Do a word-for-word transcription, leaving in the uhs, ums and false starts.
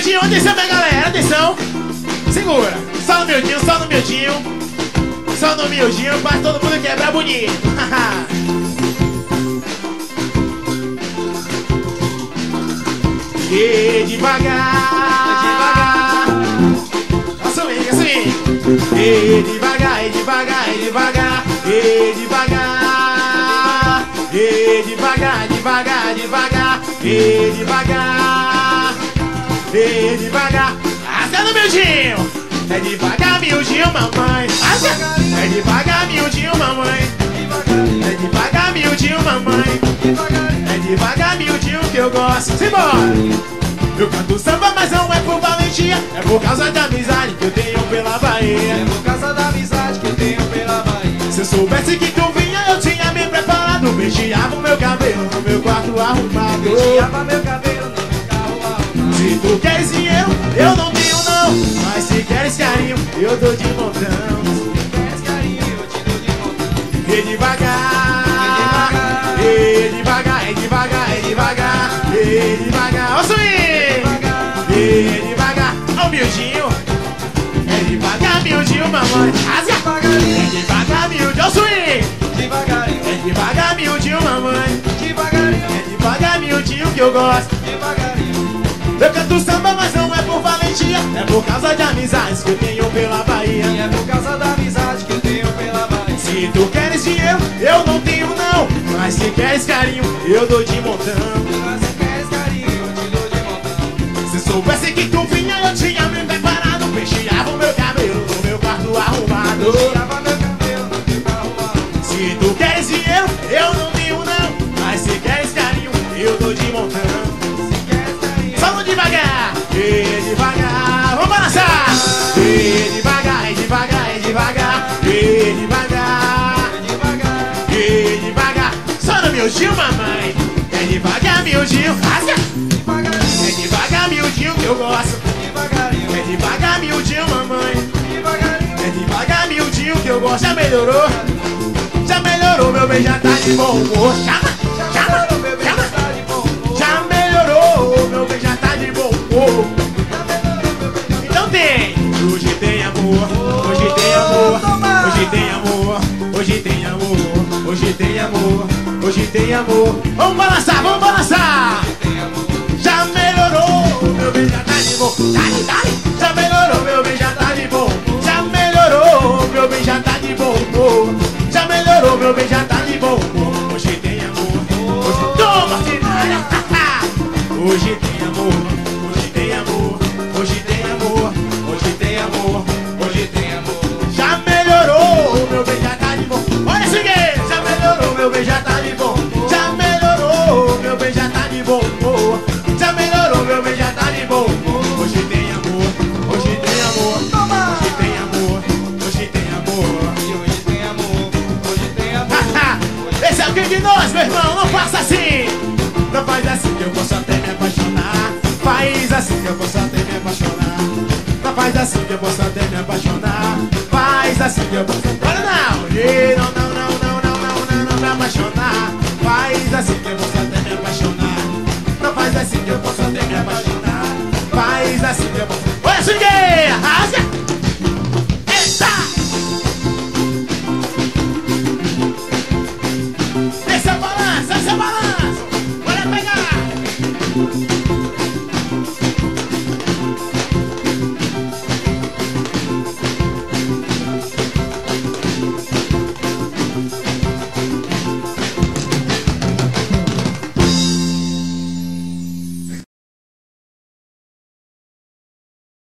miudinho, atenção minha galera, atenção. Segura, só no miudinho, só no miudinho. Só no miudinho, pra todo mundo quebrar bonito. E devagar, devagar. Swing, swing. E devagar, e devagar, e devagar. E devagar. E devagar, devagar, devagar. E devagar. E devagar. Rasga no miudinho. É devagar, miudinho, mamãe. Rasga. É devagar, miudinho, mamãe. É devagar, miudinho, mamãe. É devagar, miudinho que eu gosto. Simbora! Eu canto samba, mas não é por valentia. É por causa da amizade que eu tenho pela Bahia. É por causa da amizade que eu tenho pela Bahia. Se eu soubesse que tu vinha, eu tinha me preparado. Beijava o meu cabelo no meu quarto arrumado. Beijava meu cabelo no meu carro arrumado. Se tu queres e eu, eu não tenho não. Mas se queres carinho, eu dou de montão. Se queres carinho, eu te dou de montão. E devagar, e devagar, e devagar, e devagar, e devagar. Ó, swing! E devagar, ó, miudinho. É devagar, miudinho, mamãe. Rasga! É devagar, miudinho, ó, swing! Devagarinho, É devagar, miudinho, mamãe. devagarinho, É devagar, miudinho que eu gosto. devagarinho. Eu canto samba, mas não é por valentia. É por causa de amizades que eu tenho pela Bahia. E é por causa da amizade que eu tenho pela Bahia. Se tu queres dinheiro, eu não tenho não. Mas se queres carinho, eu dou de montão. Mas se queres carinho, eu te dou de montão. Se soubesse que tu vinha, eu tinha me preparado. Penteava o meu cabelo no meu quarto arrumado. Beijava meu cabelo no meu carro arrumado. Se tu queres dinheiro, eu não tenho não. Mas se queres carinho, eu dou de montão. Se queres carinho, Só no devagar, e devagar. Vamos balançar! E devagar, e devagar, e devagar. E devagar, devagar, e devagar. Só no miudinho, mamãe. É devagar, miudinho. Rasga! devagarinho, É devagar, miudinho que eu gosto. devagarinho, É devagar, miudinho, mamãe. devagarinho. É devagar, miudinho que eu gosto. Já melhorou? Já melhorou, meu bem já tá de bom humor. Chama, chama, Melhorou, meu bem, chama. tá de bom humor. Já melhorou, meu bem já tá de bom humor. Já melhorou, meu bem, já Então tem. Hoje tem amor, hoje tem amor. Hoje tem amor, hoje tem amor. Hoje tem amor, hoje tem amor. Vamos balançar, vamos balançar. tem amor. Já melhorou, meu bem já tá de bom. Dale, dale. Já melhorou, meu bem já tá de bom. Já melhorou, meu bem já tá de bom humor. Já melhorou, meu bem já tá de bom humor. Hoje tem amor, hoje toma, tiralha. Hoje tem amor, hoje tem amor. Hoje tem amor, hoje tem amor. Hoje tem amor. Já melhorou, meu bem já tá de bom. Olha esse gay, já melhorou, meu bem já tá de bom. Já melhorou, meu bem já tá de bom humor. Já melhorou, meu bem já tá de bom humor. Hoje tem amor, hoje tem amor. Hoje tem amor, hoje tem amor. E hoje tem amor, hoje tem amor. Esse é o que de nós, meu irmão, não faça assim. Não faz assim que eu posso até me apaixonar. Faz assim que eu posso até me apaixonar. Não faz assim que eu posso até me apaixonar. Faz assim que eu posso. Olha não, e não, não, não, não, não, não, não, não me apaixonar. Faz assim que eu posso até me apaixonar. Não faz assim que eu posso até me apaixonar. Faz assim que eu posso. Olha, swinguei, rasga. Eita! Esse é o balanço, esse é o balanço. Bora pegar.